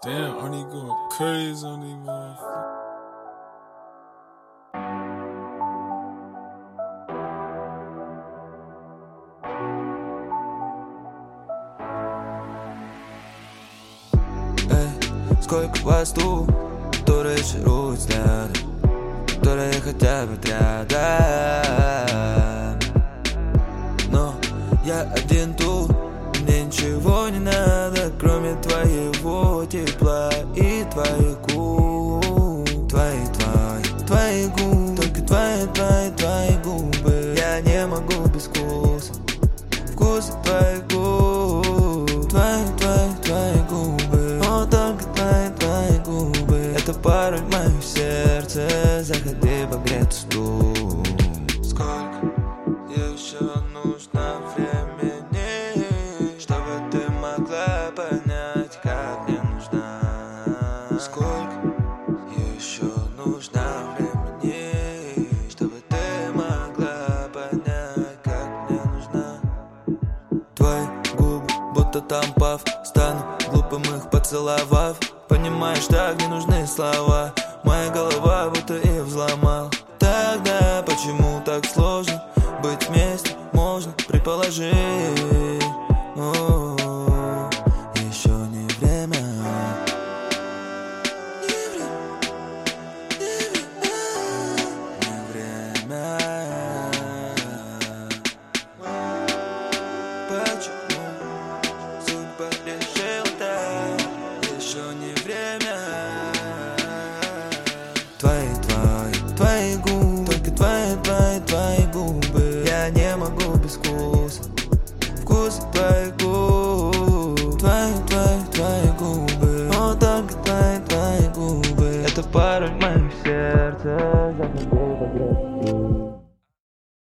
Damn, Arnie going crazy on these motherfuckers. Сколько вас тут, которые чаруют взглядом, которые хотят быть рядом. Но я один тут, мне ничего не надо, кроме твоего тепла и твоих губ. Твои губы, только твои губы. Я не могу без вкуса, вкуса твоих губ. Твои губы, о, только твои губы. Это пароль в моем сердце, заходи погреть стул. Сколько еще нужно времени, чтобы ты могла понять, как мне нужна? Сколько еще нужно времени, чтобы ты могла понять, как мне нужна? Твои губы, будто там пав, стану глупым их поцеловав. Понимаешь, так не нужны слова, моя голова будто их взломал. Тогда почему так сложно быть вместе, можно предположить. Еще не время. Не время. Почему судьба решила так? Еще не время. Твои губы, только твои губы. Я не могу без вкуса, вкус твоих губ.